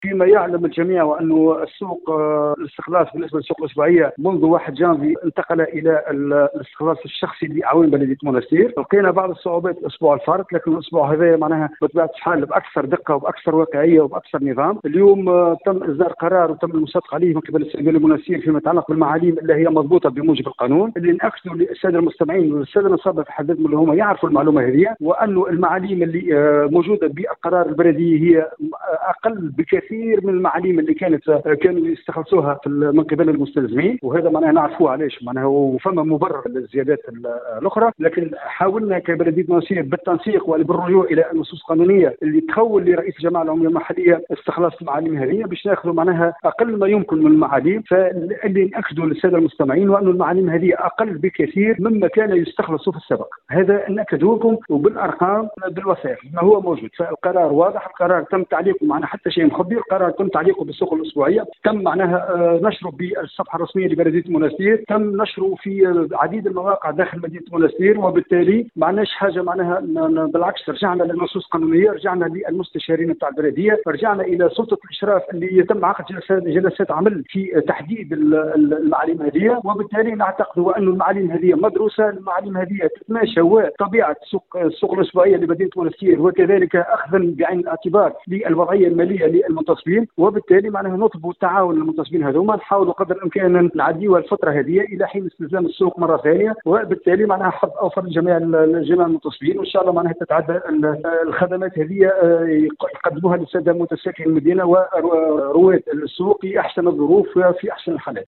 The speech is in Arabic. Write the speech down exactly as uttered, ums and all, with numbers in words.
فيما يعلم الجميع وأنه السوق آه، الاستخلاص بالنسبة للسوق الأسبوعية منذ واحد جانفي انتقل إلى الاستخلاص الشخصي لأعوان بلدية منستير. لقينا بعض الصعوبات الأسبوع الفارط، لكن الأسبوع هذا معناها بطبيعة الحال بأكثر دقة وبأكثر واقعية وبأكثر نظام. اليوم آه، تم إصدار قرار وتم المصادقة عليه من قبل السيد المنستير فيما يتعلق بالمعاليم اللي هي مضبوطة بموجب القانون، اللي نأكدوا للسادة المستمعين والسادة النصابة في حد ذاتهم اللي هم يعرفوا المعلومة هذه، وأنه المعاليم اللي آه، موجودة بالقرار البلدي هي أقل بكثير من المعاليم اللي كانت آه، كانوا يستخلصوها في من قبل المستلزمين، وهذا معناها نعرفوه علاش معناها وفما مبرر للزيادات الأخرى. لكن حاولنا كبلدية منستير بالتنسيق وبالرجوع إلى النصوص القانونية اللي تخول لرئيس الجمعية العمومية المحلية استخلاص المعاليم هذه باش ناخذوا معناها أقل ما يمكن من المعاليم، فاللي نأكدوا للسادة المستمعين وأن المعاليم هذه أقل بكثير مما كان يستخلص في السابق. هذا نأكده لكم وبالأرقام بالوثائق ما هو موجود. فالقرار واضح، القرار تم تعليقه معنا حتى شيء مخبي، القرار تم تعليقه بالسوق الأسبوعية، تم معناها نشره بالصفحة الرسمية لبلدية منستير، تم نشره في عديد المواقع داخل مدينة منستير، وبالتالي ما عندناش حاجة معناها بالعكس رجعنا للنصوص القانونية، رجعنا للمستشارين بتاع البلدية، رجعنا إلى سلطة الإشراف اللي يتم عقد جلسات جلسات عمل في تحديد المعاليم هذه. وبالتالي نعتقد أن المعاليم هذه مدروسة، المعاليم هذه تتماشى وطبيعة السوق السوق الأسبوعية لمدينة منستير، وكذلك أخذا بعين الاعتبار للوضعية المالية للمنتصبين. وبالتالي معناها نطلب التعاون للمنتصبين هذوما، نحاولوا قدر الإمكان نعديوا الفترة هذه إلى حين استلزام السوق مرة ثانية، وبالتالي معناها حظ أوفر لجميع جميع المنتصبين، وإن شاء الله معناها تتعدى الخدمات هذه يقدموها للسادة متساكني المدينة ورواد السوق في أحسن الظروف وفي أحسن الحالات.